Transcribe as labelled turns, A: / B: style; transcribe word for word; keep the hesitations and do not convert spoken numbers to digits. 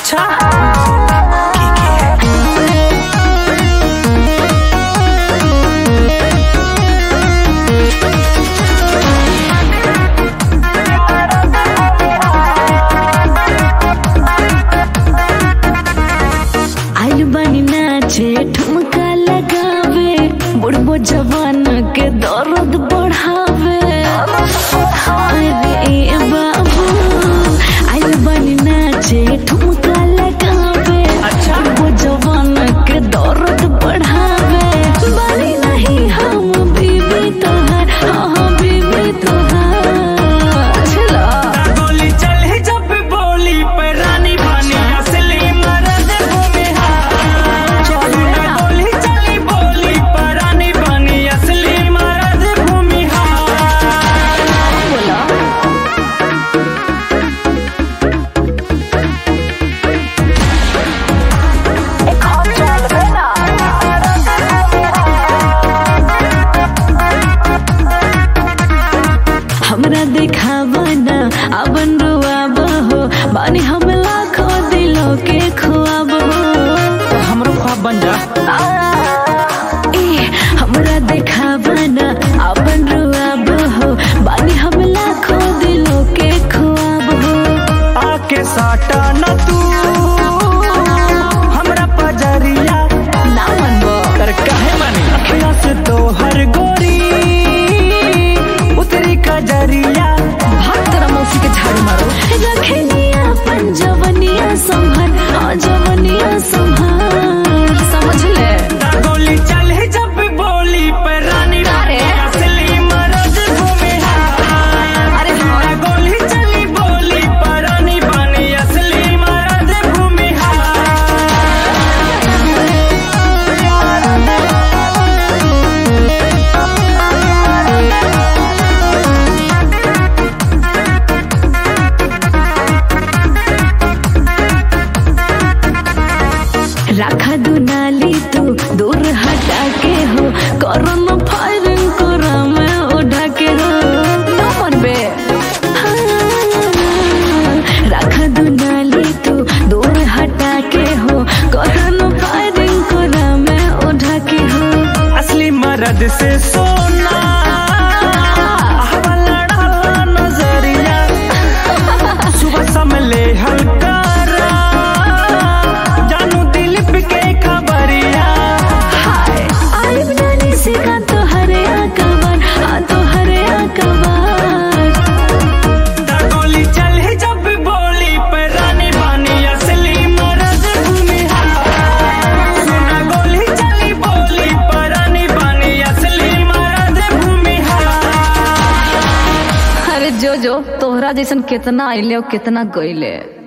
A: अच्छा
B: आइल बानी नाचे ठुमका लगावे बुढ़बो जवान के दर्द बढ़ावे। अरे ए बाबू आइल बानी नाचे ठुमका लगावे बुढ़बो जवान के दर्द बढ़ावे। बानी नहीं हम बीबी तोहार, हाँ बीबी तोहार। चला
A: गोली चले जब बोली पर रानी बानी असली मर्द भूमिहार। गोली चली बोली पर रानी बानी असली मर्द भूमिहार।
B: बोला हमरा देखावा ना अपन रुआब हो, बानी हम लाखों दिलों के खुआब हो।
A: हमरो ख्वाब बन जा।
B: ए हमरा देखावा ना अपन रुआब हो, बानी हम लाखों दिलों के खुआब हो।
A: आके साटा न तू हमरा पजरिया
B: ना मनबो
A: कर काहे मानी अखियां से तो हर गोरी उतरी कजरिया।
B: भाग तेरा मौसी के झाड़ू मारो। रखनिया अपन जवनिया संभर, हाँ जवनिया संभर। समझ ले
A: गोली चले जब बोली पर रानी
B: अरे
A: असली मर्द भूमिहार।
B: अरे हाँ
A: गोली चली बोली पर रानी बानी असली मर्द भूमिहार।
B: रखा दुनाली तू दूर हटा के हो, करम फायरिंग कोरा में उठा के हो। ना मनबे हाँ, रखा दुनाली तू दूर हटा के हो, करम फायरिंग कोरा में उठा के हो।
A: असली मर्द से सोना हवा लड़ा नजरिया। सुबह समले हल्का जानू दिल के खबरिया।
B: हाय आइब नानी से का तो हरे आकबर, हाँ तो हरे आकबर।
A: गोली चले जब बोली पर रानी बानी असली मर्द भूमिहार। सुना गोली चली बोली पर रानी बानी असली मर्द भूमिहार।
B: अरे जो जो तोहरा जैसन कितना आइले और कितना गइले।